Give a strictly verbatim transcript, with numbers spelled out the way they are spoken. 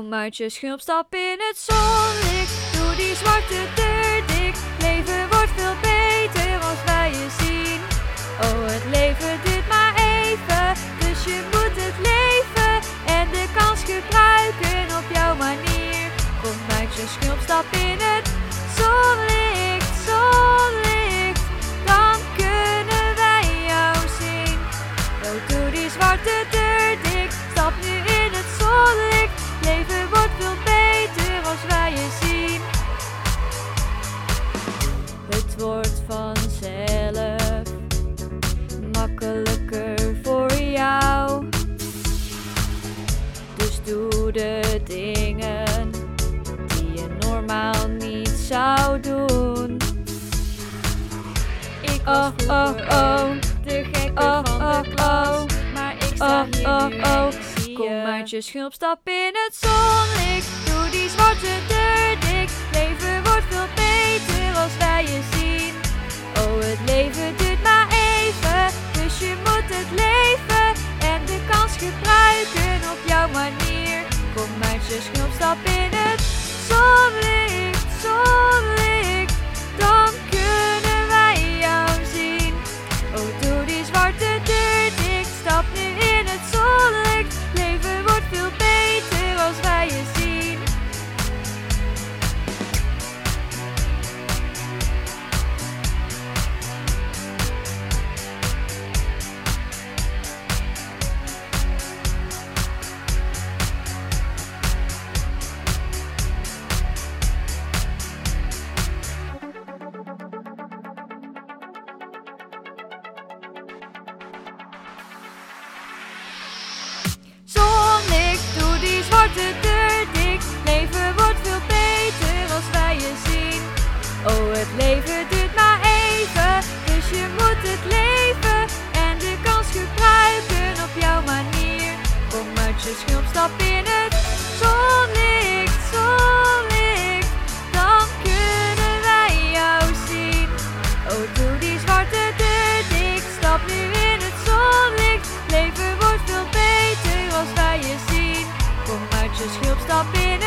Kom uit je schulp, stap in het zonlicht. Doe die zwarte deur dicht. Leven wordt veel beter als wij je zien. Oh, het leven duurt maar even, dus je moet het leven en de kans gebruiken op jouw manier. Kom uit je schulp, stap in het zonlicht, zonlicht. Dan kunnen wij jou zien. Oh, doe die zwarte deur dicht. Stap nu in het zonlicht. Leven wordt veel beter als wij je zien. Het wordt vanzelf makkelijker voor jou. Dus doe de dingen die je normaal niet zou doen. Ik was Oh, oh, oh. de gekke Oh, van oh, de klas, oh. maar ik sta Oh, hier oh, nu oh. en ik zie Kom je. uit je schulp, stap in het zonlicht. Doe die zwarte deur dicht. Leven wordt veel beter als wij je zien. Oh, het leven duurt maar even, dus je moet het leven en de kans gebruiken op jouw manier. Kom uit je schulp, stap in het zonlicht, zonlicht. Dan kunnen wij jou zien. Oh, doe die zwarte deur dicht. Stap nu in het zonlicht. Leven wordt veel beter als wij je zien. Zonlicht, doe die zwarte deur dicht. Leven wordt veel beter als wij je zien. Oh, het leven duurt maar even, dus je moet het leven en de kans gebruiken op jouw manier. Kom uit je schulp, stap in het zonlicht, zonlicht. Dan kunnen wij jou zien. Oh, doe die zwarte deur dicht. Stap nu in het zonlicht. Leven wordt veel beter als wij je zien. Kom uit je schulp, stap in